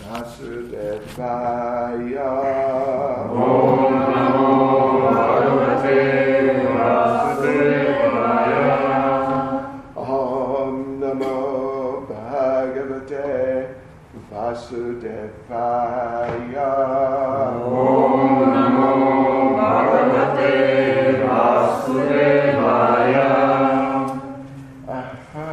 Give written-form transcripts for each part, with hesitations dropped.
Vasudevaya. Om Namo Bhagavate Vasudevaya. Om Namo Bhagavate Vasudevaya. Om Namo Bhagavate Vasudevaya. Aha,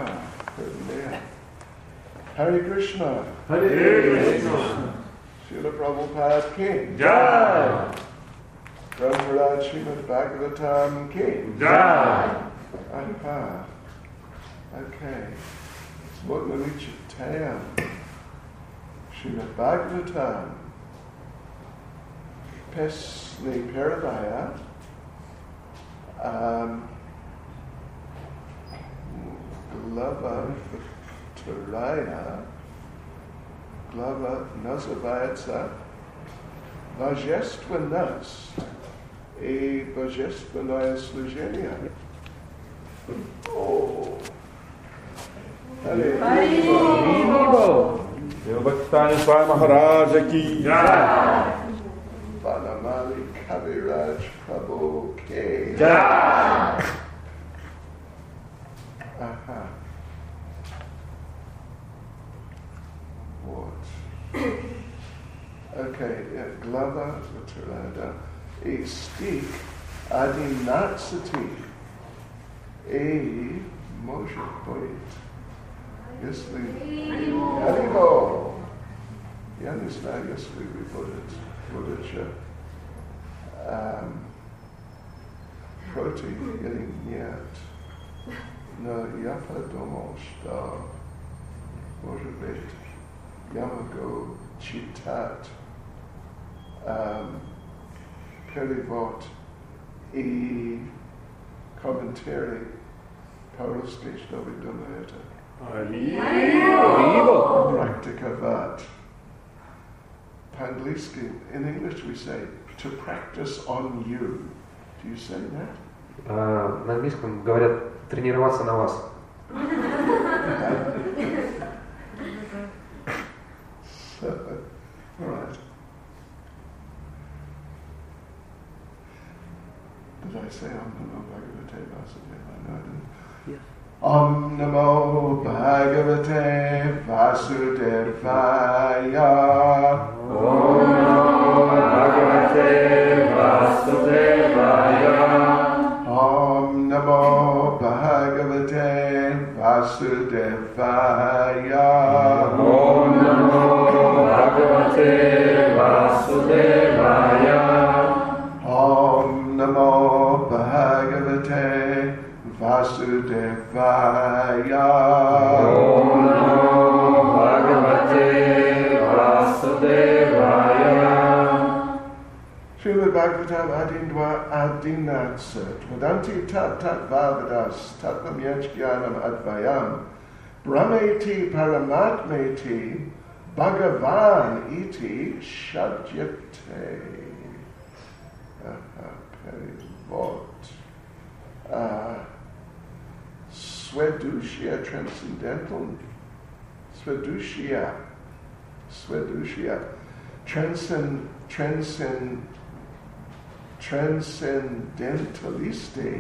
Hare Krishna. Hare Krishna. Srila Prabhupada Ki. Jai. Prabhupada Srimad Bhagavatam Ki. Jai. Aha. Okay. Smutnanichitayam. Srimad Bhagavatam. Pesni Paradaya. Glava Taraya. Glava Nazavayatsa. Bhajestvanaст. И божественное служение. О! Харибол. Бхактани Свами Махараджа ки джай. Банамали Кавирадж Прабhu ки джай. Aha. What? Okay, yeah, Glava Uttara. A stick Adinatsati. A Moshe Point. Yes, we Haribo. You understand? Yes, we put it. Proti getting yet. No, Yapa Domosta. Motivate. Yamago Chitat. Perivot. E commentary. Power station of Idomayata. Haribol. Praktikavat. Pangliski. In English we say, to practice on you. Do you say that? На английском говорят тренироваться на вас. So, all right. Did I say Om Namo Bhagavate Vasudevaya? No, I didn't. Yes. Om Namo Bhagavate Vasudevaya. Om Namo Bhagavate Vasudevaya. Om Namo Bhagavate Vasudevaya. Om Namo Bhagavate Vasudevaya. Om Namo Bhagavate Vasudevaya. Om Namo Bhagavate Vasudevaya. Srimad Bhagavatam Adindva Adinatsat Vadanti Tat Tat Vavadas Tatvam Yajnanam Advayam Brahmeti Paramatmeti Bhagavan Iti Shadjate. Perivot. Swedushya transcendental. Swedushya. Transcendentaliste.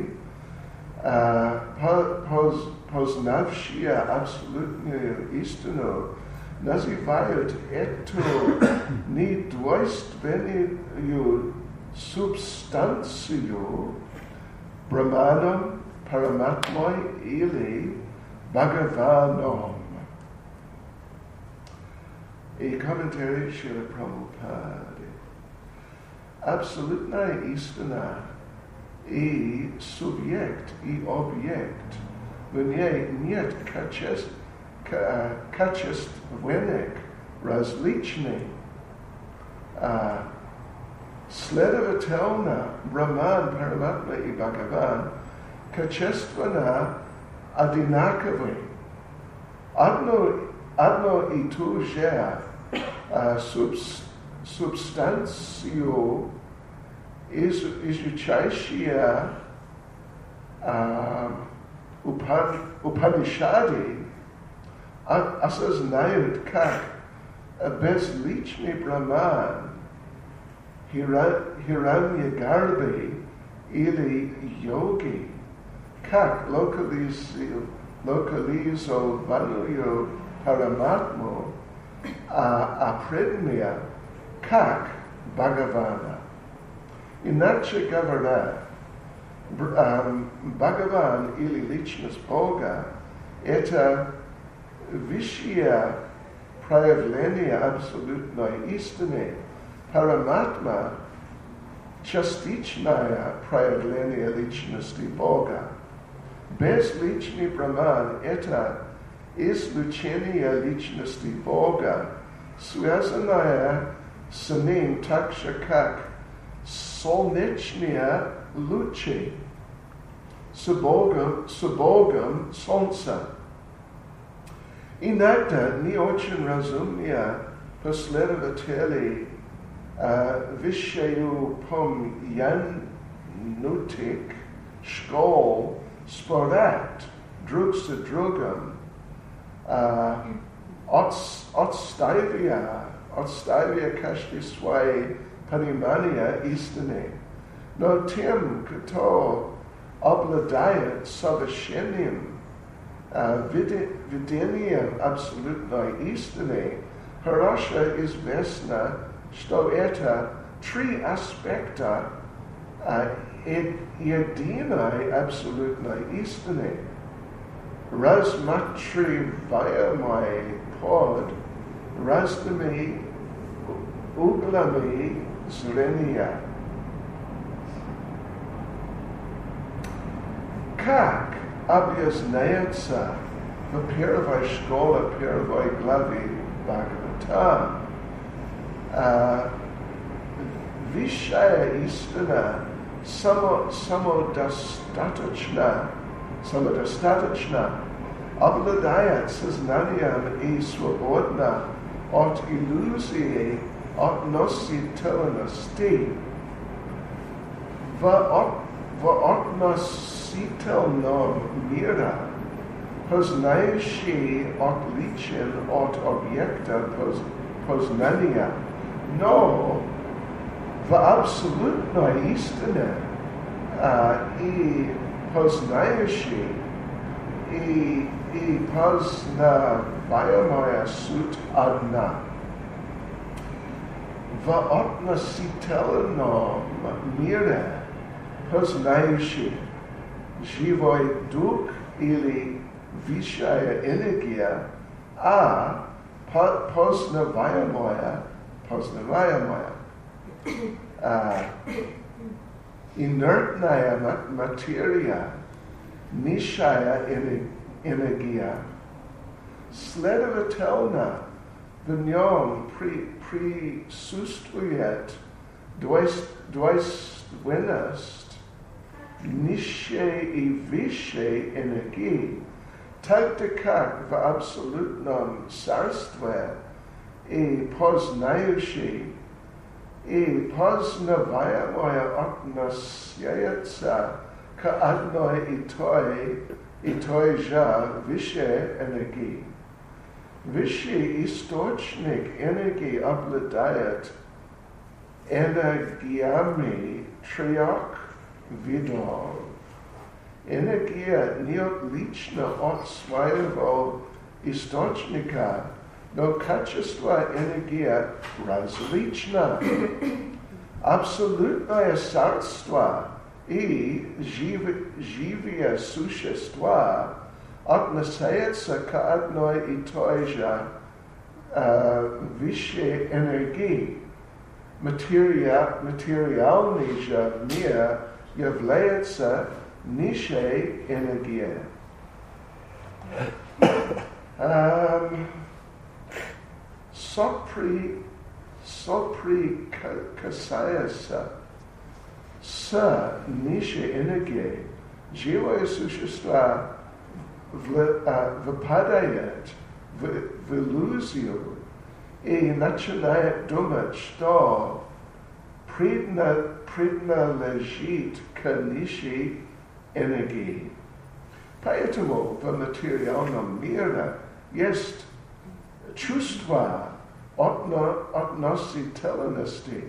Poznavshia absolutnie istino. Nazivayat eto ni dvoistvenio substancio Brahmanam Paramatmai ili Bhagavanom. A commentary Srila Prabhupada. Absolutna istana I subjekt I objekt Vnje niet kachestvenek različne Sledavatelna Brahman Paramatma I Bhagavan Kachestvana Adinakave Adno I tu žer substancio izučajšia Upanishadi asas znают, как bez lichni Brahman, Hiranya Garbe, ili yogi, kak lokalizo vanuyo paramatmo, apredmia, kak Bhagavana. Inače govora, Bhagavan ili ličnost Boga, eta višija projavljenja apsolutnoj istine, Paramatma частичная проявление личности Бога. Безличный Брахман – это излучение личности Бога, связанное с ним так же, как солнечные лучи с Богом солнца. Иногда не очень разумные последователи высшую помянутых школ спорят друг с другом, отстаивая каждый свое понимание истины. Но тем, кто обладает совершенным видением абсолютной истины, хорошо известно, что это три аспекта единой абсолютной истины. Рассматриваемый под разными углами зрения. Как объясняется в первой школе, первой главе Бхагаватам, высшая истина самодостаточно обладает сознанием и свободно от иллюзии относительности. В относительном мире познающий отличен от объекта познания, но в абсолютной истине и познающий, и познаваемая суть одна. В относительном мире познающий живой дух или высшая энергия, а познаваемая инертная материя, низшая энергия. Следовательно, в нем присутствует двойственность низшей и высшей энергии, тогда как в абсолютном царстве и познающий, и познаваемое относятся к одной и той же высшей энергии. Высший источник энергии обладает энергиями трех видов. Энергия не отлична от своего источника, но качество энергии различно. Абсолютное царство и живые существа относятся к одной и той же высшей энергии. Материальный же мир является низшей энергией. Соприкасаясь с низшей энергией, живое существо выпадает в иллюзию и начинает думать, что принадлежит к низшей энергии. Поэтому в материальном мире есть чувства относительности.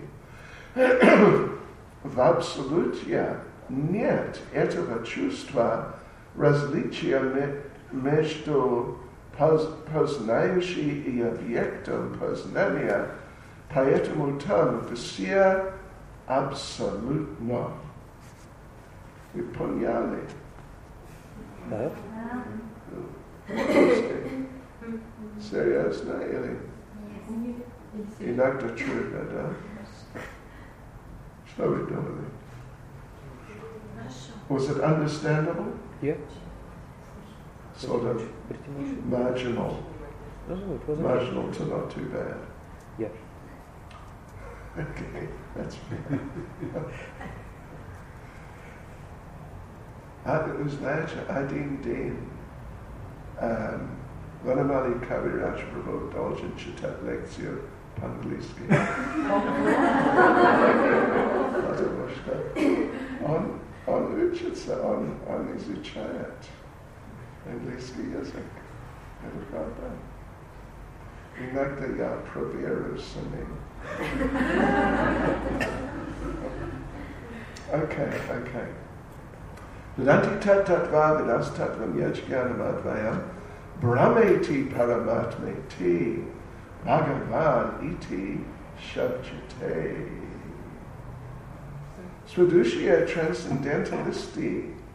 В абсолюте нет этого чувства различия между познающим и объектом познания, поэтому там все абсолютно. Вы поняли? Да. Серьезно или? Иногда трудно, да? Что вы думали? Was it understandable? Yeah. Sort of Pretty much. marginal. No, it wasn't. Marginal to not too bad. Yeah. Okay, that's fair. Знаете, один день Ванамали Кавирач Прабhu должен читать лекцию по-английски. Потому что он учится, он изучает английский язык. Это правда. Иногда я проверю самим. Okay. Vedanti tattva vidastatvam yajnanam advayam brahmeti paramatmeti bhagavan iti shabjate. Swadushya transcendentalisti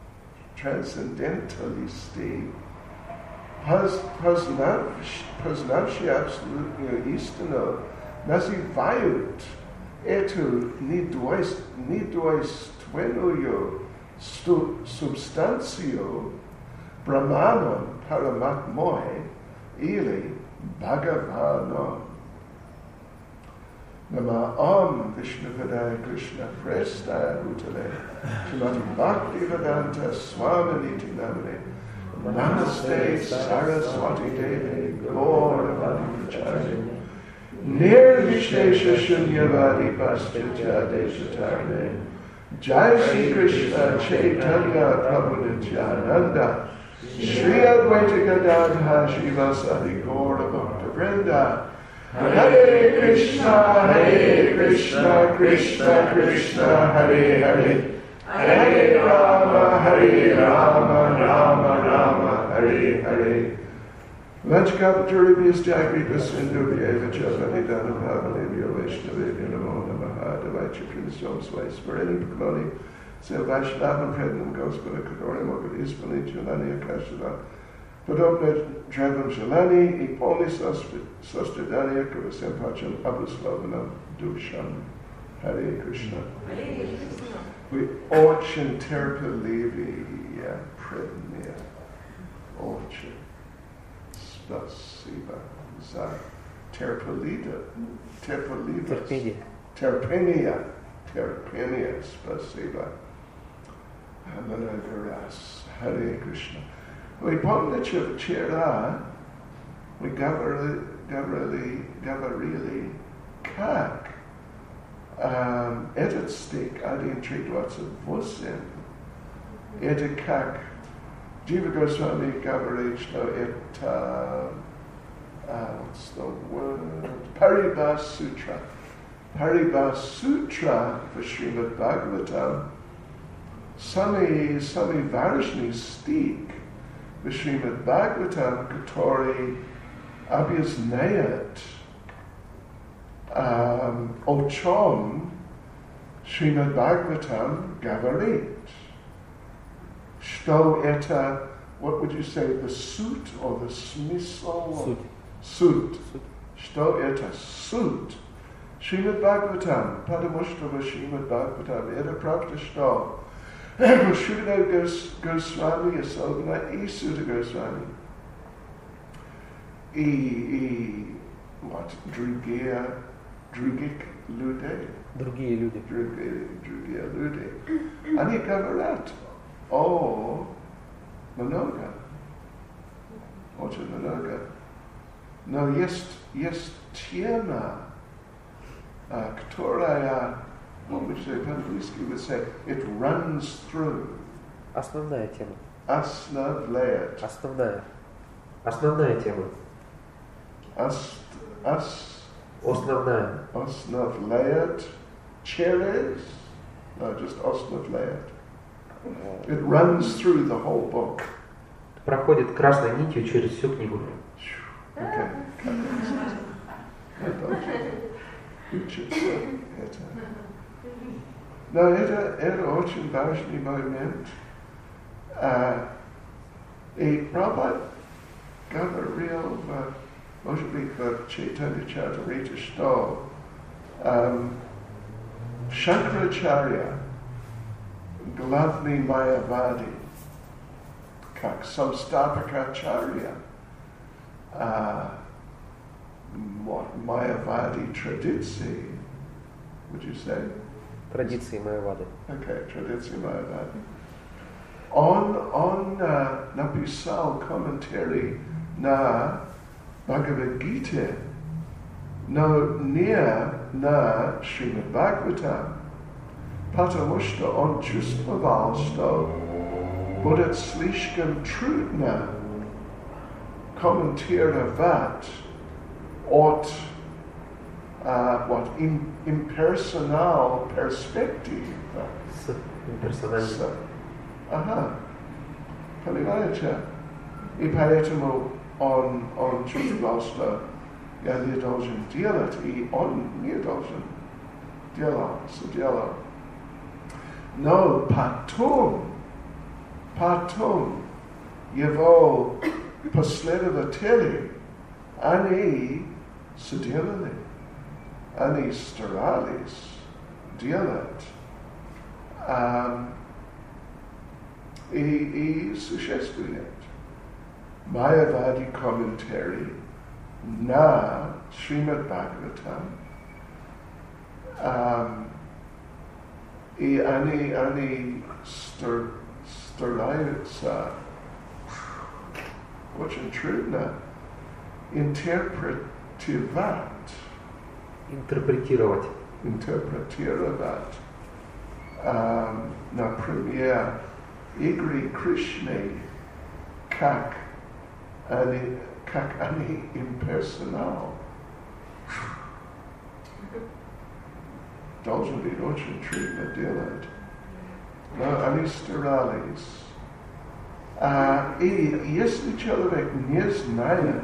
poznavši absolutnyo istino nazivают эту недвойственную субстанцию Brahmaном Paramatmой или Bhagavanom. Nama Om Vishnupadaya Krishna Prestaya Bhutale Srimati Bhaktivedanta Swaminiti Namane Namaste Saraswati Devi Gauravani Pracharya Nirvishesha Shunyavadi Paschitya Deshatarne Jai Shri Krishna Chaitanya Prabhu Nityananda Shri Advaita Gadadha Shivasadi Gaura Bhakta Vrinda Hare Krishna Krishna Krishna Hare Hare Hare Rama Rama Rama Hare Hare Vanchakapaturibyas Jagripas Sindhuvyeva Chavadidana Bhavanevya Vaishnavevya Namo Namaha Devaichapinasam Svaisvareni Pramoni Se Vaishnavam Prednam Gospana Kadorim Ogadhispani Chalani Akashana Padopna Travam Shalani Ipoli Sastradanya Kavasempacham Abhuslavanam Dusham Hare Krishna. We очень терпеливые преданные. Очень. Спасибо за терпение. Спасибо. Много раз. Харе Кришна. Вы помните, вчера мы говорили, как этот стих 1.3.28, это как Jiva Goswami говорит, что это what's the word? Paribhas Sutra. Paribhas Sutra в Шримад Бхагаватам самый важный стих в Шримад Бхагаватам, который объясняет о чем Шримад Бхагаватам говорит. Что это, what would you say, the suit or the смысл? Суть. Что это суть? Шримад Бхагаватам, потому что в Шримад Бхагаватам это правда, что Шридхар Госвами, особенно и Сута Госвами, и вот, другие люди, они говорят много, очень много. Но есть тема, которая, what would you say, по-английски would say, it runs through. Основная тема. Основная. Основная тема. Основная. Osnavlayat Cheres. No, just Osnavlayat. It runs through the whole book. Проходит красной нитью через всю книгу. Okay. No, это очень важный момент. И Прабхупада говорил, может быть, в Chaitanya Charitamrita, что Шанкарачарья главный майявади, как Самстапакачарья, майявади традиции, would you say? Традиции майявады. Okay, традиции майявади. Он написал комментарий на Бхагавад-гите, но не на Шримад Бхагаватам, потому что он чувствовал, что будет слишком трудно комментировать от имперсонал перспектива. С имперсональной. Ага. Понимаете? И поэтому он чувствовал, что я не должен делать, и он не должен делал. Но потом его последователи, они сделали, они старались делать, и существует майявади комментарий на Шримад Бхагаватам, и они стараются очень трудно интерпретировать, например, игры Кришны, как они имперсонал. Должен быть очень трудно делать. Но они старались. И если человек не знает,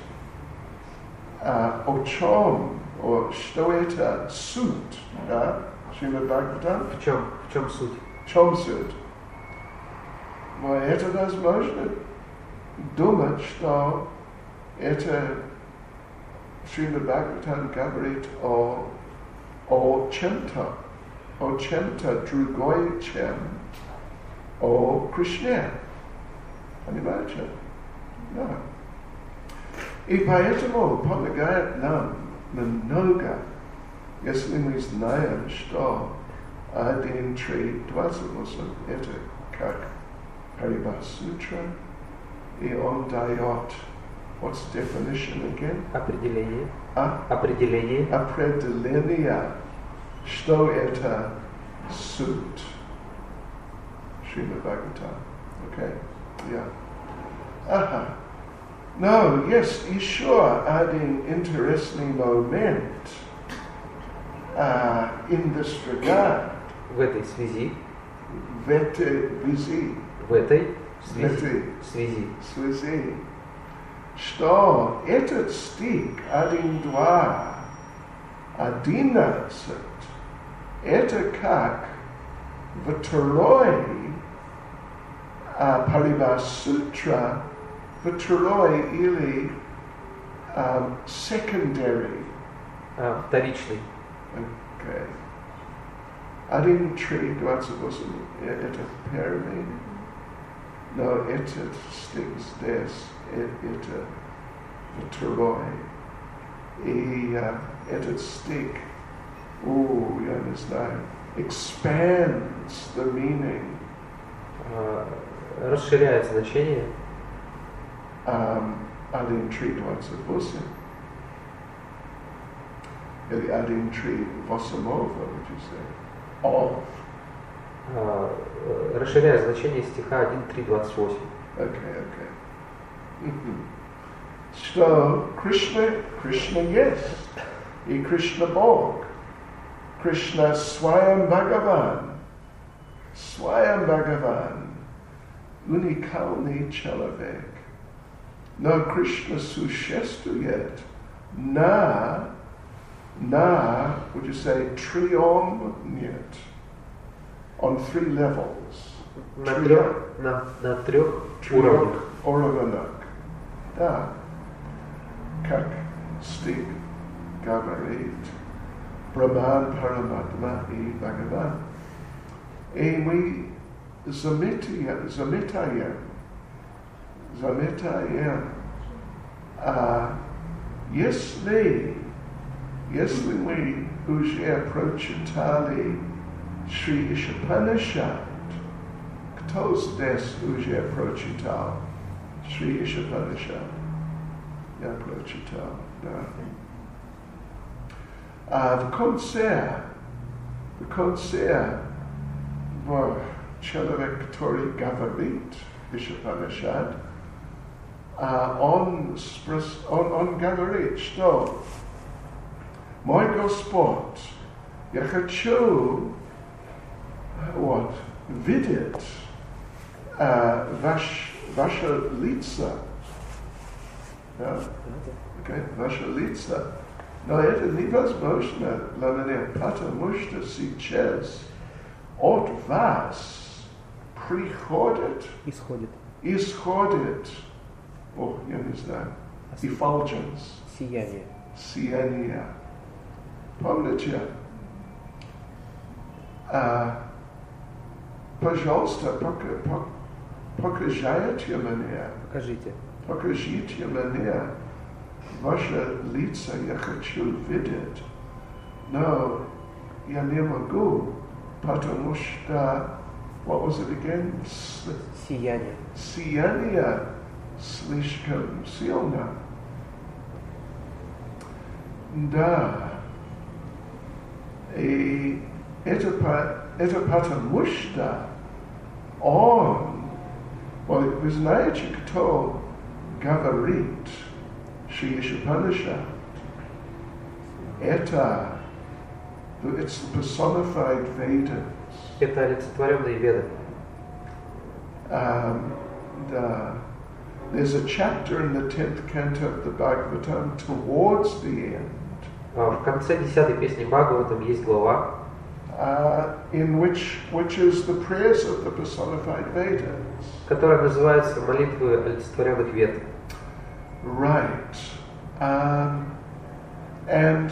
о чем, что это суть, да, Шримад Бхагаватам? В чем суть? В чем суть? Это возможно думать, что это Шримад Бхагаватам говорит о чем-то другое, чем о Кришне. Понимаете? Да. И поэтому помогает нам много, если мы знаем, что 1.3.28 это как Paribhassutra, и он дает, what's the definition again? Определение. Определение, что это суть. Шримад Бхагаватам. Okay? Yeah. Ага. Но есть еще один интересный момент in this regard. В этой связи. Что этот стих 1.2.11 это как второй Paribhassutra, второй или secondary. Вторичный. Okay. 1.3.28 это первый, но этот стих здесь это второй. И этот стих, я не знаю, expands the meaning. Расширяет значение. 1.3.28 или 1.3.8, would you say? Расширяет значение стиха 1.3.28. Okay. Что Кришна есть. И Кришна Бог. Кришна Сваям Бхагаван. Сваям Бхагаван. Уникальный человек. Но Кришна существует на, would you say, triom? Нет. On 3 levels. На трех уровнях. Уровнях. Да. Как Стиг говорит, Брахман, Параматма и Бхагаван. И мы заметаем, если мы уже прочитали Шри Ишупанишад, кто здесь уже прочитал Шри Ишупанишад? Я прочитал, да. В конце человек, который говорит Ишупанишад, он говорит, что мой Господь, я хочу видеть ваше лицо, да? Ваше лицо, но это невозможно для меня, потому что сейчас от вас исходит, я не знаю, effulgence, сияние. Помните? Пожалуйста, покажите мне ваше лицо, я хочу видеть, но я не могу, потому что, what was it again? Сияние слишком сильно. Да. И это потому что вы знаете, кто говорит Шри Ишупанишад? It's the personified Vedas. Это олицетворенные Веды. There's a chapter in the 10th canto of the Bhagavatam towards the end. В конце 10-й песни Бхагаватам есть глава, in which is the prayers of the personified Vedas. Которая называется «Молитвы олицетворенных Вед». Right. And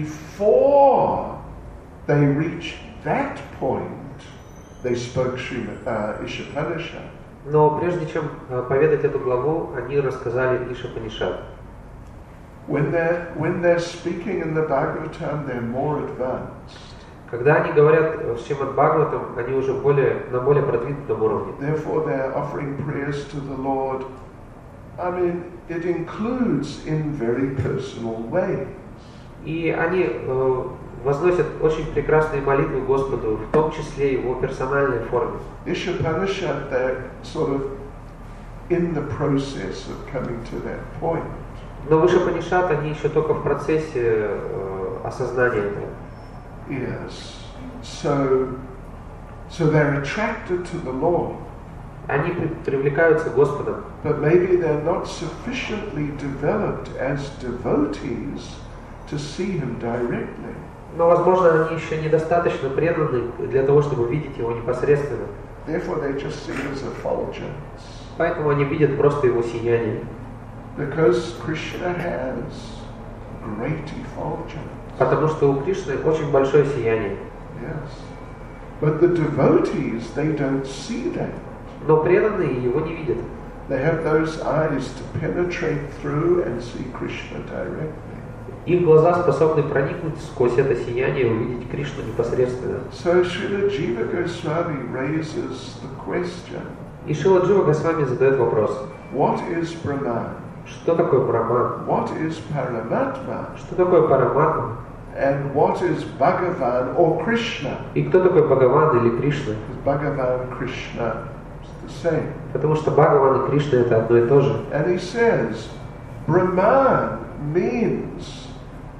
before they reached that point, they spoke Ishopanishad. Но прежде чем поведать эту главу, они рассказали Ишупанишад. When they're speaking in the Bhagavatam, they're more advanced. Когда они говорят в Шримад Бхагаватам, они уже на более продвинутом уровне. Therefore, they're offering prayers to the Lord. I mean, it includes in very personal ways. И они возносят очень прекрасные молитвы Господу, в том числе его персональной форме. Ishopanishad, they're sort of in the process of coming to that point. Но в Ишупанишад они еще только в процессе осознания этого. Yes. So they're attracted to the Lord. Они привлекаются Господом. But maybe they're not sufficiently developed as devotees to see Him directly. Но, возможно, они еще недостаточно преданы для того, чтобы видеть его непосредственно. Therefore, they just see His effulgence. Поэтому они видят просто его сияние. Because Krishna has great effulgence. Потому что у Кришны очень большое сияние. Yes. But the devotees, they don't see that. Но преданные его не видят. They have those eyes to penetrate through and see Krishna directly. Их глаза способны проникнуть сквозь это сияние и увидеть Кришну непосредственно. So Srila Jiva Goswami raises the question. И Шрила Джива Госвами задает вопрос. What is Brahman? Что такое Брахман? What is Paramatma? Что такое Параматма? And what is Bhagavan or Krishna? И кто такой Бхагаван или Кришна? Because Bhagavan and Krishna is the same. Потому что Бхагаван и Кришна это одно и то же. And he says, Brahman means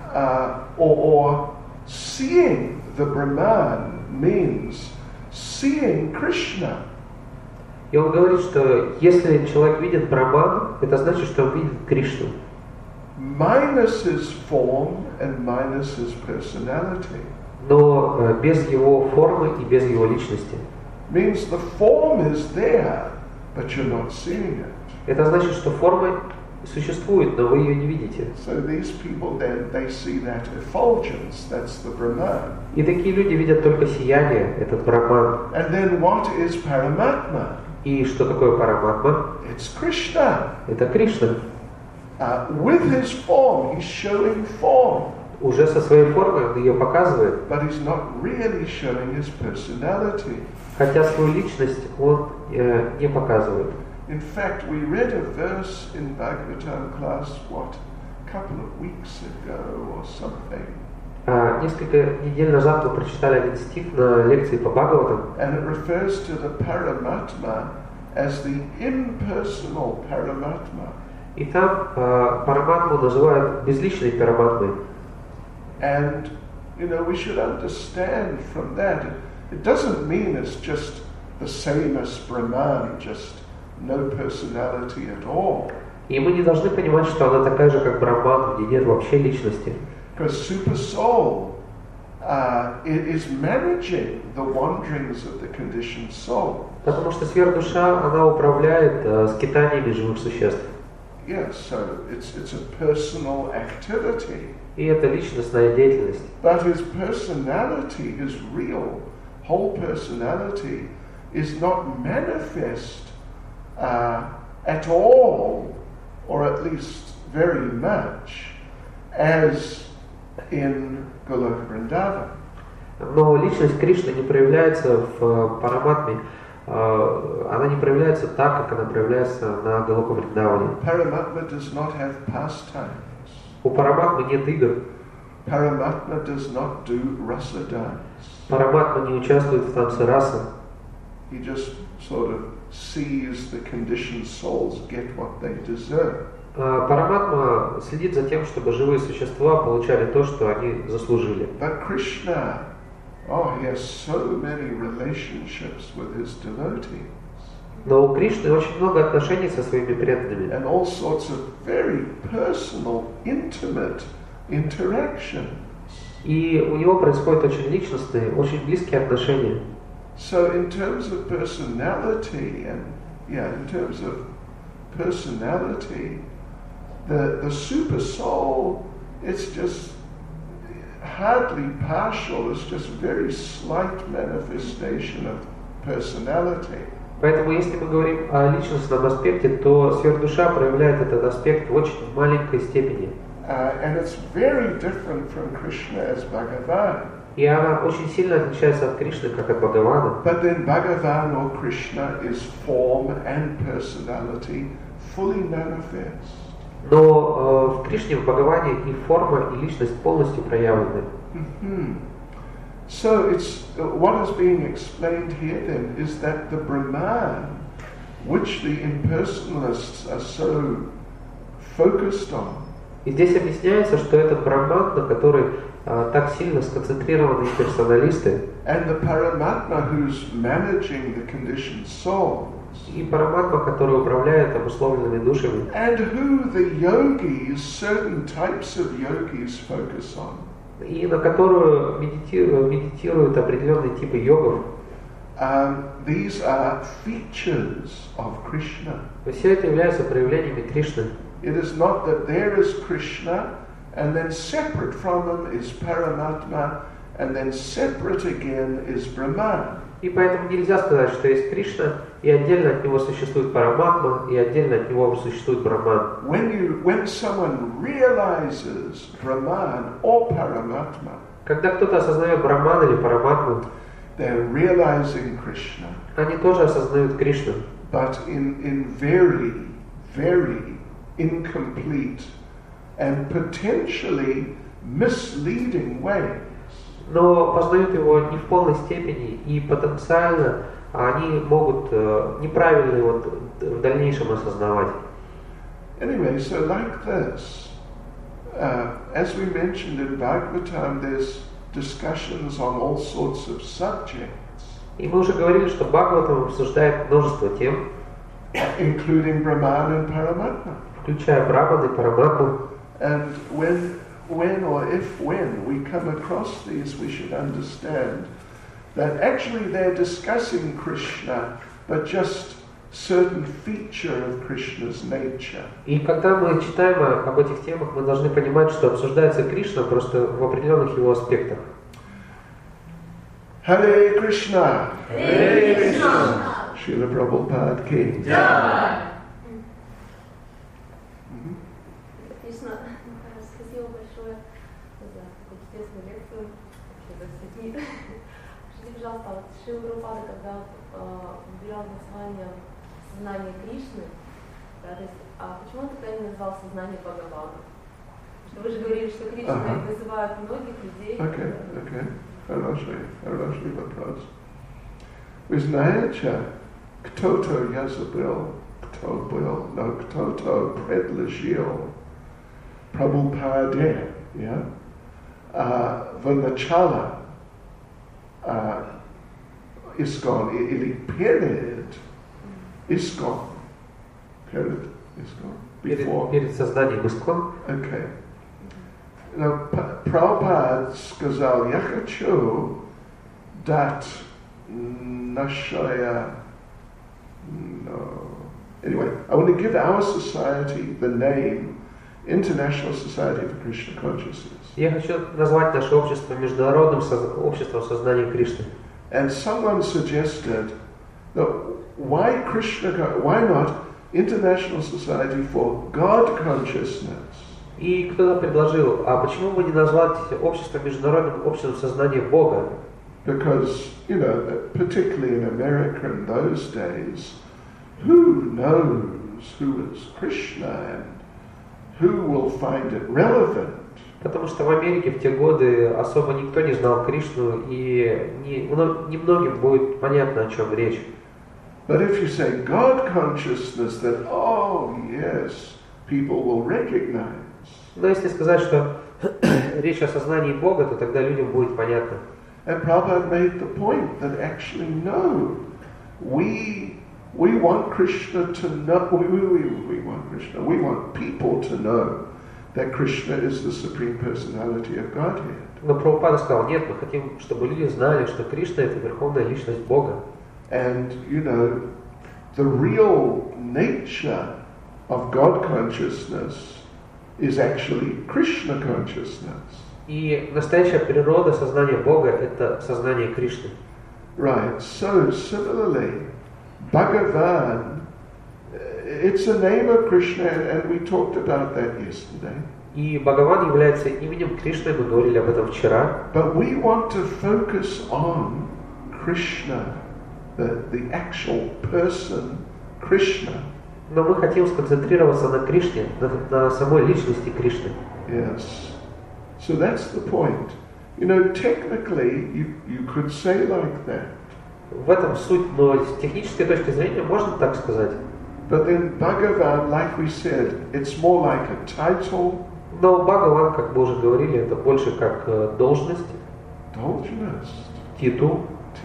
or seeing the Brahman means seeing Krishna. И он говорит, что если человек видит Брахман, это значит, что он видит Кришну. Minus his form and minus his personality. Но без его формы и без его личности. Means the form is there, but you're not seeing it. Это значит, что форма существует, но вы ее не видите. So these people then, they see that effulgence, that's the Brahman. И такие люди видят только сияние, этот Брахман. And then what is Paramatma? И что такое Параматма? It's Krishna. Это Кришна. With his form, he's showing form. Уже со своей формой он ее показывает. But he's not really showing his personality. Хотя свою личность он не показывает. In fact, we read a verse in Bhagavatam class, a couple of weeks ago or something. Несколько недель назад мы прочитали один стих на лекции по Бхагаватам. And it refers to the Paramatma as the impersonal Paramatma. И там Параматму называют безличной Параматмой. And, we should understand from that, it doesn't mean it's just the same as Brahman, just no personality at all. И мы не должны понимать, что она такая же, как Брахман, где нет вообще личности. Because Super Soul is managing the wanderings of the conditioned soul. Потому что сверхдуша, она управляет скитаниями живых существ. Yes, so it's a personal activity. И это личностная деятельность. But his personality, his real, whole personality, is not manifest at all, or at least very much, as in Goloka Vrindavan. Но личность Кришны не проявляется в Параматме, она не проявляется так, как она проявляется на Галока Вриндаване. Paramatma does not have pastimes. У Параматмы нет игр. Paramatma does not do rasa dance. Параматма не участвует в танце раса. He just sort of sees the conditioned souls get what they deserve. Параматма следит за тем, чтобы живые существа получали то, что они заслужили. But Krishna, he has so many relationships with his devotees. Но у Кришны очень много отношений со своими преданными. And all sorts of very personal, intimate interactions. И у него происходят очень личностные, очень близкие отношения. So in terms of personality, the super soul, it's just hardly partial, it's just very slight manifestation of personality. Поэтому, если мы говорим о личностном аспекте, то сверхдуша проявляет этот аспект в очень маленькой степени. And it's very different from Krishna as Bhagavan. И она очень сильно отличается от Кришны, как от Бхагавана. But then Bhagavan or Krishna is form and personality fully manifest. Но в Кришне, в Бхагаване и форма, и личность полностью проявлены. So what is being explained here then is that the Brahman, which the impersonalists are so focused on, И здесь объясняется, что этот Брахман, на который так сильно сконцентрированы персоналисты, and the Paramatma who's managing the conditioned souls, и Параматма, который управляет обусловленными душами, and who the yogis, certain types of yogis focus on. И на которую медитируют определенные типы йогов. These are features of Krishna. Все это является проявлениями Кришны. It is not that there is Krishna, and then separate from him is Paramatma, and then separate again is Brahman. И поэтому нельзя сказать, что есть Кришна, и отдельно от него существует Параматма, и отдельно от него существует Брахман. When someone realizes Brahman or Paramatma, когда кто-то осознает Брахман или Параматму, they're realizing Krishna, они тоже осознают Кришну. but in very, very incomplete and potentially misleading ways. Но познают его не в полной степени, и потенциально они могут неправильно его в дальнейшем осознавать. Anyway, so like this, as we mentioned in Bhagavatam, there's discussions on all sorts of subjects, И мы уже говорили, что Бхагаватам обсуждает множество тем, including Brahman and Paramatma. включая Брахман и Параматму. And when we come across these, we should understand that actually they're discussing Krishna, but just certain feature of Krishna's nature. И когда мы читаем об этих темах, мы должны понимать, что обсуждается Кришна просто в определенных его аспектах. Hare Krishna! Hare Krishna! Srila Prabhupada Ki. Jai! Кришна, спасибо большое за такую чудесную лекцию, вообще за все дни. Скажите, пожалуйста, вот Шрила Прабхупада, когда выбирал название сознания Кришны, да, то есть, почему он тогда не назвал сознание Бхагавана? Потому что вы же говорили, что Кришна вызывает многих людей. Okay. Хороший вопрос. Вы знаете, кто-то я забыл, кто был, но кто-то предложил Прабхупаде, в начало Искон или перед Искон. Перед созданием Искон. Okay. Now, Prabhupada сказал, я хочу дать нашая... Anyway, I want to give our society the name International Society for Krishna Consciousness. Я хочу назвать наше общество международным обществом сознания Кришны. And someone suggested that why not International Society for God Consciousness? И кто-то предложил, а почему бы не назвать общество международным обществом сознания Бога? Because, particularly in America in those days, who knows who is Krishna and who will find it relevant? Потому что в Америке в те годы особо никто не знал Кришну, и немногим будет понятно, о чем речь. But if you say God consciousness, then, yes, people will recognize. Но если сказать, что речь о сознании Бога, то тогда людям будет понятно. And Prabhupada made the point that actually no, we want Krishna to know, we want Krishna, we want people to know that Krishna is the Supreme Personality of Godhead. Но Прабхупада сказал, нет, мы хотим, чтобы люди знали, что Кришна — это Верховная Личность Бога. And, the real nature of God consciousness is actually Krishna consciousness. И настоящая природа сознания Бога — это сознание Кришны. Right, so similarly, Bhagavan, it's a name of Krishna, and we talked about that yesterday. И Бхагаван является именем Кришны, мы говорили об этом вчера. But we want to focus on Krishna, the actual person, Krishna. Но мы хотим сконцентрироваться на Кришне, на самой личности Кришны. Yes. So that's the point. Technically, you could say like that. В этом суть, но с технической точки зрения можно так сказать. But then Bhagavan, like we said, it's more like a title. Но Бхагаван, как мы уже говорили, это больше как должность. Должность. Титул.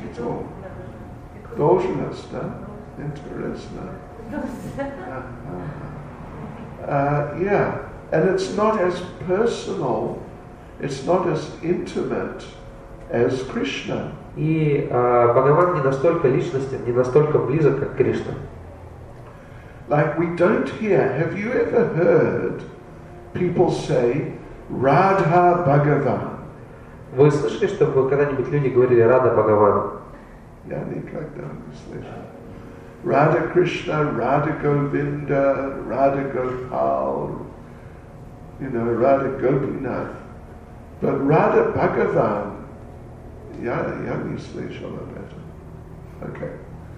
Должность, да? Интересно. And it's not as personal, it's not as intimate as Krishna. И Бхагаван не настолько личностен, не настолько близок, как Кришна. Like we don't hear, have you ever heard people say, Radha Bhagavan? Вы слышали, чтобы когда-нибудь люди говорили Рада Бхагаван? Я никогда не слышал. Radha Krishna, Radha Govinda, Radha Gopal, Radha Gopinath. But Radha Bhagavan, я не слышал об этом. Okay.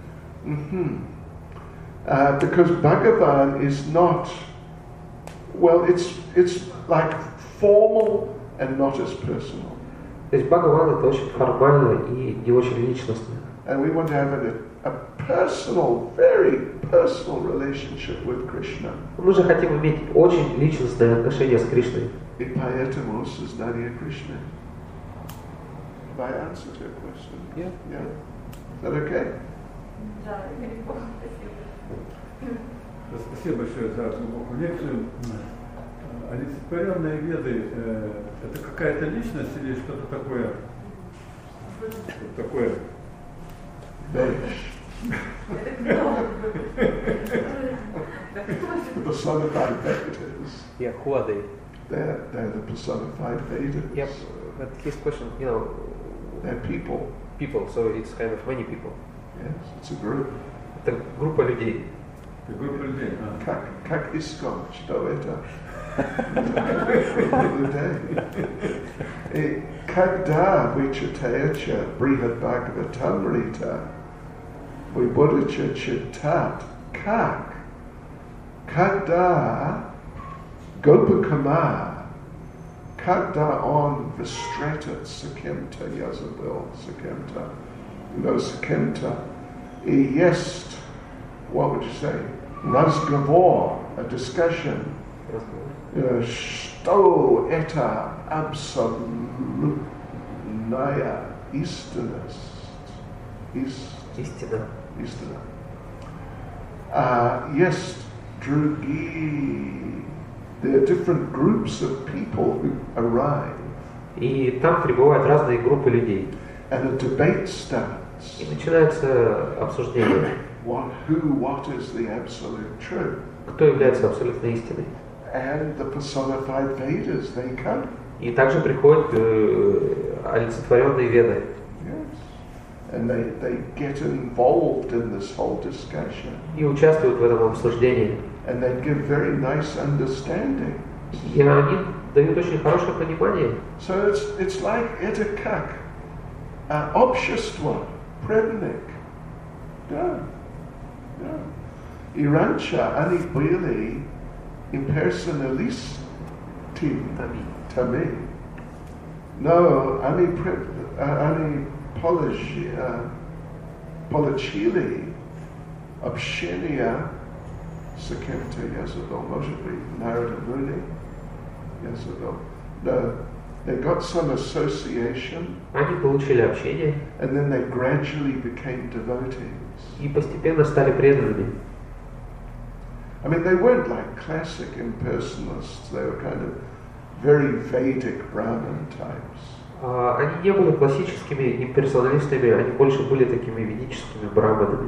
Because Bhagavan is not, it's like formal and not as personal. То есть Бхагаван это очень формально и не очень личностно. And we want to have a personal, very personal relationship with Krishna. Мы же хотим иметь очень личностное отношение с Кришной. И поэтому сознание Кришны. Have I answered your question? Yeah. Yeah. Is that okay? Да, легко, спасибо. Спасибо большое за глубокую лекцию. Олицетворенные веды это какая-то личность или что-то такое? Что такое? Vesh. The personified Vedas. Yeah, who are they? They're the personified Vedas. Yep. But his question, They're people. people, so it's kind of many people. Yes, it's a group. Это группа людей. Это группа людей. Как искон, что это? И когда вы читаете Брихад Бхагаватамрита, вы будете читать когда Гопакамар, когда он встретится с кем-то, я забыл, с кем-то, с кем-то, и есть, what would you say, разговор, a discussion, что это абсолютная истинность. Истина. Истина. Есть другие, there are different groups of people who arrive. И там прибывают разные группы людей. And a debate starts. И начинается обсуждение. What is the absolute truth? Кто является абсолютной истиной? And the personified Vedas, they come. И также приходят олицетворенные веды. Yes. And they get involved in this whole discussion. И участвуют в этом обсуждении. And they give very nice understanding. И они дают очень хорошее понимание. So it's like это как общество, предник. Да. И раньше они были имперсоналисты. Тами. Но они получили общение с кем-то, я забыл, может быть, Нарада Муни, я забыл. No, they got some association. Они получили общение. And then they gradually became devotees. И постепенно стали преданными. I mean, they weren't like classic impersonalists. They were kind of very Vedic Brahmin types. Они не были классическими имперсоналистами, они больше были такими ведическими браманами.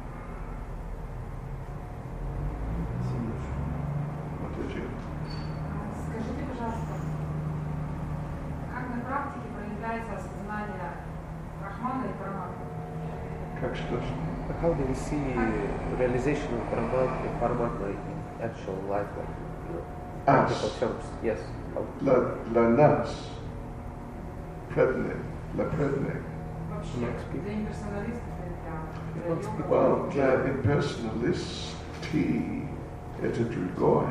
Скажите, пожалуйста, как на практике проявляется осознание Брахмана и Параматмы? Как что? How do we see realization of Paramatma in actual life, like practical terms? Yes. La nas. Prednik. La prednik. Вообще, для имперсоналистов или для йогов? Well, для impersonalisti, это другое.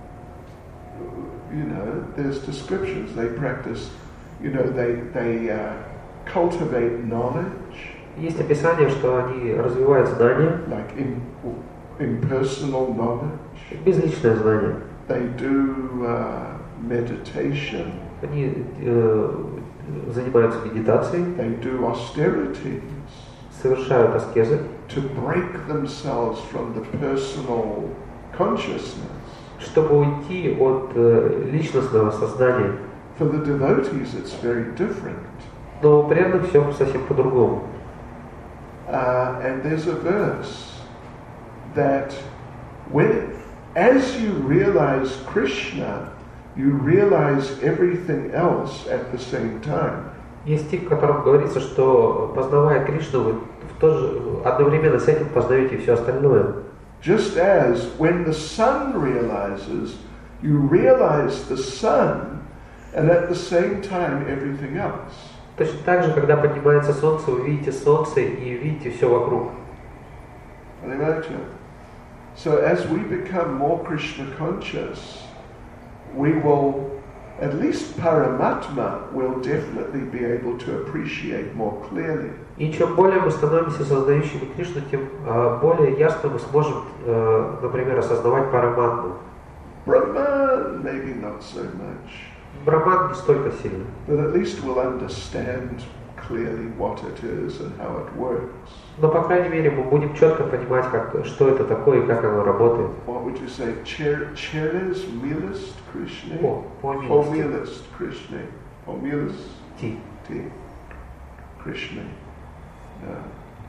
You know, there's descriptions. They practice, you know, they cultivate knowledge. Есть описание, что они развивают знания, like impersonal knowledge. Безличное знание. They do meditation. Они занимаются медитацией. They do austerities. Совершают аскезы. To break themselves from the personal consciousness. Чтобы уйти от личностного сознания. For the devotees, it's very different. Но у преданных все совсем по-другому. And there's a verse that as you realize Krishna, you realize everything else at the same time. Есть стих, в котором говорится, что познавая Кришну, вы одновременно с этим познаете все остальное. Just as when the sun realizes, you realize the sun, and at the same time everything else. Точно так же, когда поднимается солнце, вы видите солнце и видите все вокруг. So as we become more Krishna conscious, we will, at least Paramatma will definitely be able to appreciate more clearly. И чем более мы становимся сознающими Кришну, тем более ясно мы сможем, например, осознавать Параматму. Brahman, maybe not so much. Брахман не столько сильный. But at least we'll understand clearly what it is and how it works. Но, по крайней мере, мы будем четко понимать, что это такое и как оно работает. What would you say? Cheres milist Krishna? По-милости. Milist Krishna. Milist Ти. Krishna. Yeah.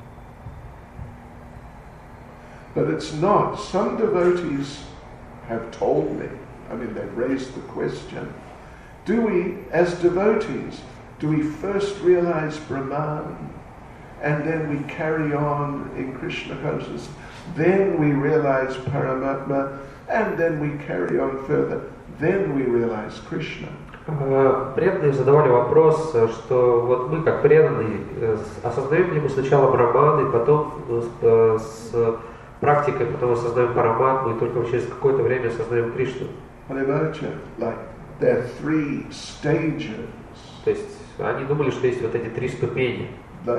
But it's not. Some devotees have told me, I mean, they've raised the question, do we, as devotees, do we first realize Brahman and then we carry on in Krishna consciousness, then we realize Paramatma, and then we carry on further, then we realize Krishna? Преданные задавали вопрос, что вот мы как преданные осознаем ли мы сначала Брахман и потом с практикой потом осознаем Параматму и только через какое-то время осознаем Кришну. Like there are 3 stages. То есть они думали, что есть вот эти 3 ступени.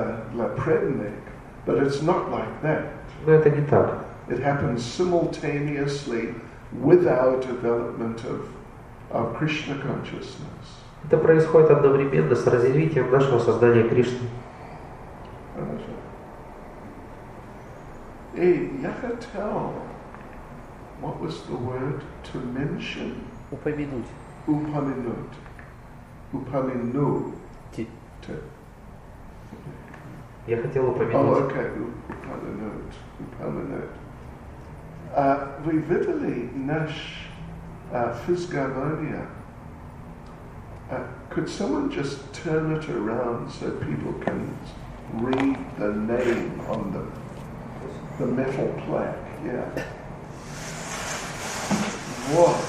But it's not like that. Но это не так. It happens simultaneously with our development of Krishna consciousness. Это происходит одновременно с развитием нашего сознания Кришны. Yachatel, what was the word to mention? Упомянуть. Upaminut. Upaminu. Я хотел упомянуть. Oh, okay. Upaminut. Vividly nash physiognomonia. Could someone just turn it around so people can read the name on the metal plaque? Yeah. Вот.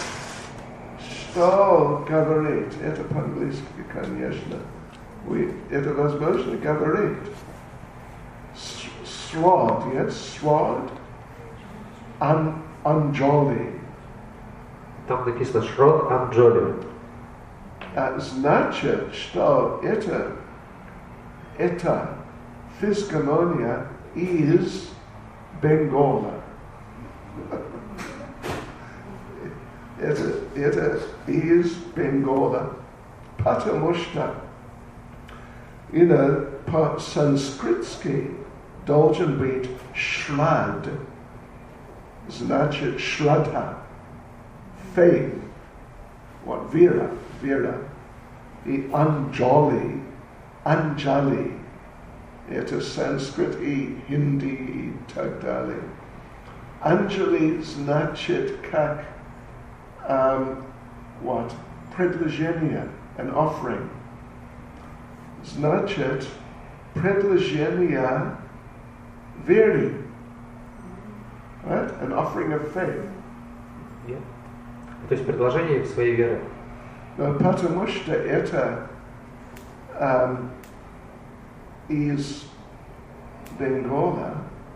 Что говорит? Это по-английски, конечно. Это возможно говорить. Srod, yes? Srod. Anjali. Там написано Шрод Анджоли. Значит, что эта физгономия из Бенгаля. Это из Бенгаля. Потому что по-санскритски должен быть шрад. Значит, шрадха. Faith. What? Vera. И Anjali. Это санскрит и хинди и так далее. Anjali значит как what? Предложение, an offering. Значит, предложение веры. Right? An offering of faith. Yeah. То есть предложение своей веры. Потому что это из Бенгаля.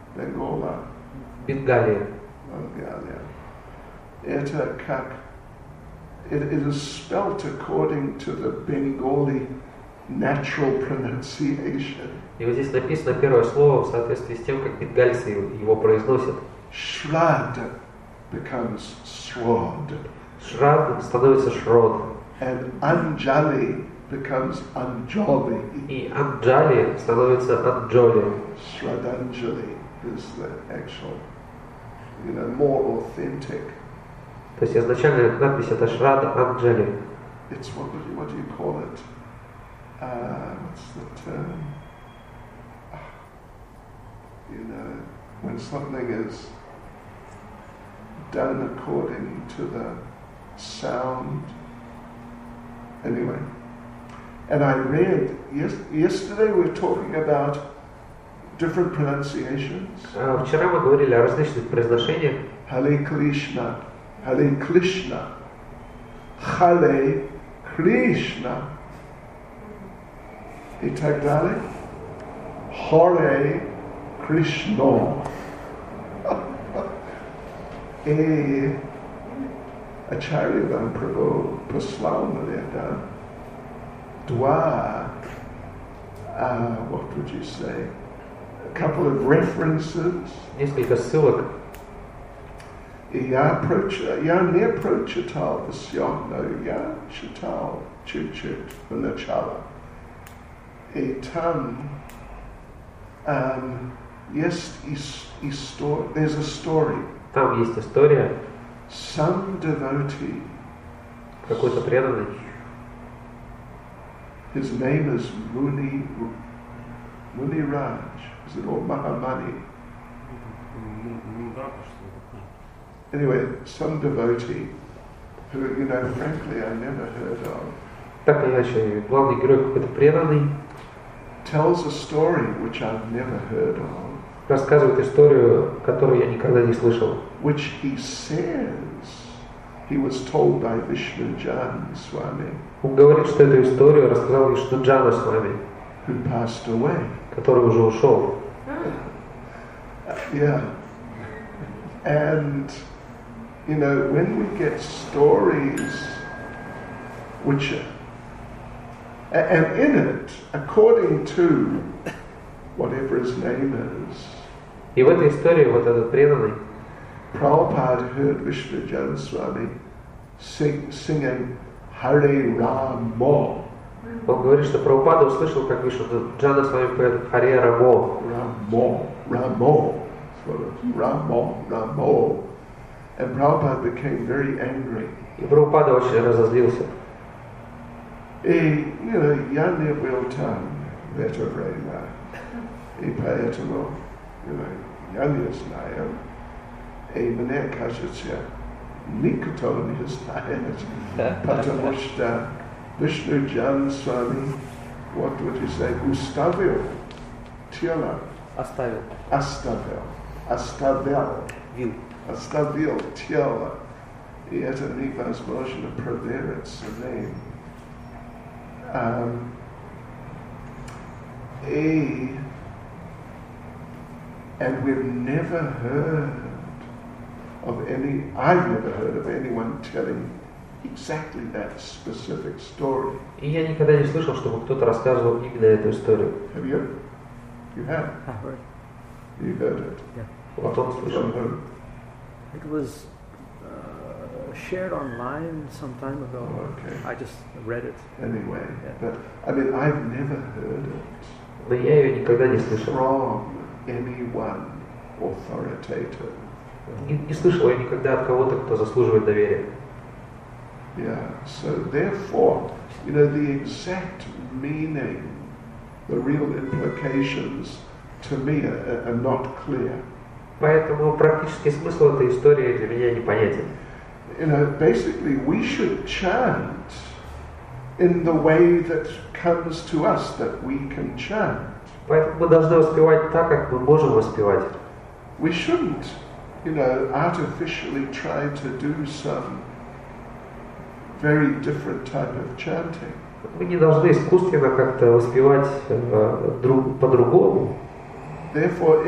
Это как it is spelt according to the Bengali natural pronunciation. И вот здесь написано первое слово в соответствии с тем, как бенгальцы его произносят. Shrad becomes Srod. Шрад становится Шрод. And Anjali becomes Anjali. И Анджали становится Анджоли. Shradanjali is the actual, more authentic. То есть изначально надпись это Шрад Анджали. It's what do you call it? What's the term? When something is done according to the sound. Anyway, and I read yesterday we were talking about different pronunciations. Вчера мы говорили о различных произношениях. Hare Krishna, Hare Krishna, Hare Krishna. И так далее. Hare Krishna. И Acharya Prabhu послал мне, два, what would you say, a couple of references. Несколько ссылок. И я не прочитал все, но я читал чуть-чуть поначалу. И там есть история, there's a story. Там есть история, Some devotee, какой-то преданный, his name is Muni Raj, is it, or Mahamani? Anyway, some devotee who, you know, frankly, I never heard of, так или иначе, главный герой какой-то преданный, tells a story which I've never heard of, рассказывает историю, которую я никогда не слышал, which he says he was told by Vishnu Jan Swami, Он говорит, что эту историю рассказал Вишну Джана с вами, who passed away. который уже ушел. Yeah. And, you know, when we get stories which are, and in it, according to whatever his name is, И в этой истории вот этот преданный, Prabhupada heard Vishnu Jan Swami singing Hare Ramo. он говорит, что Прабхупада услышал, как Вишну Джана с вами поет Харе Рамо. Ramo. Sort of Ramo. And Prabhupada became very angry. И Прабхупада очень разозлился. И, you know, я не был там в это время. И поэтому, you know, я не знаю. И мне кажется, никто не знает. Потому что Vishnu Jan Swami, what would you say, уставил тело. Оставил тело. И это невозможно проверить самим. And we've never heard of I've never heard of anyone telling exactly that specific story. И я никогда не слышал, чтобы кто-то рассказывал именно эту историю. Have you? You have? I heard. You heard it? Yeah. Вот он слышал. From whom? It was shared online some time ago. Oh, okay. I just read it. Anyway, Yeah. but I mean, I've never heard it Но я ее никогда не слышал. from anyone authoritative. Не слышал я никогда от кого-то, кто заслуживает доверия. Yeah, so therefore, you know, the exact meaning, the real implications, to me are not clear. Поэтому практический смысл этой истории для меня непонятен. You know, basically we should chant in the way that comes to us, that we can chant. Поэтому мы должны воспевать так, как мы можем воспевать. We shouldn't, you know, artificially try to do some very different type of chanting. Мы не должны искусственно как-то воспевать по-другому. Therefore,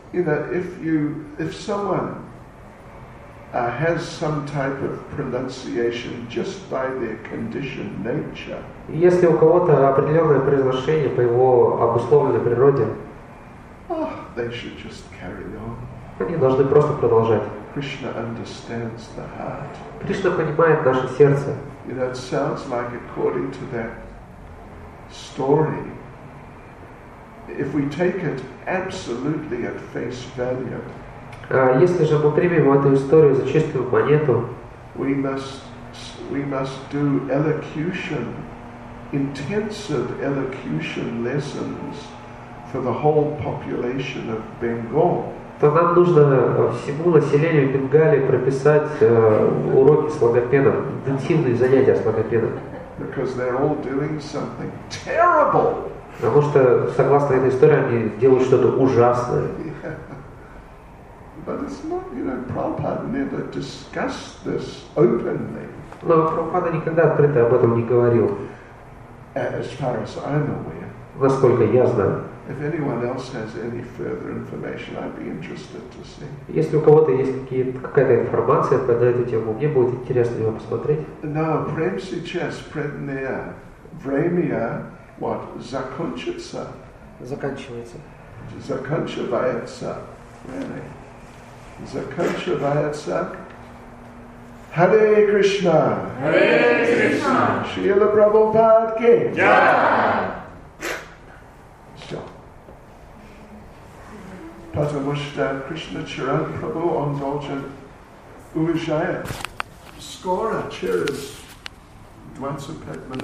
if someone has some type of pronunciation just by their conditioned nature, Если у кого-то определенное произношение по его обусловленной природе, they should just carry on. они должны просто продолжать. Krishna understands the heart. Кришна понимает наше сердце. You know, it sounds like, according to that story, if we take it absolutely at face value, Если же мы примем эту историю за чистую монету, we must do elocution, intensive elocution lessons for the whole population of Bengal. то нам нужно всему населению Бенгалии прописать уроки с логопедом, интенсивные занятия с логопедом. Because they're all doing something terrible. Потому что, согласно этой истории, они делают что-то ужасное. Yeah. But it's not, you know, Prabhupada never discussed this openly. Но Прабхупада никогда открыто об этом не говорил, As far as I'm aware. насколько я знаю. If anyone else has any further information, I'd be interested to see. Если у кого-то есть какая-то информация по эту тему, мне будет интересно его посмотреть. No, прямо сейчас, предное время, what, закончится, Заканчивается. заканчивается, really, заканчивается Hare Krishna. Hare Krishna. Srila Prabhupada ki Jai. Все. Потому что Кришна Чаран Прабhu, он должен уезжать скоро, через 25 минут.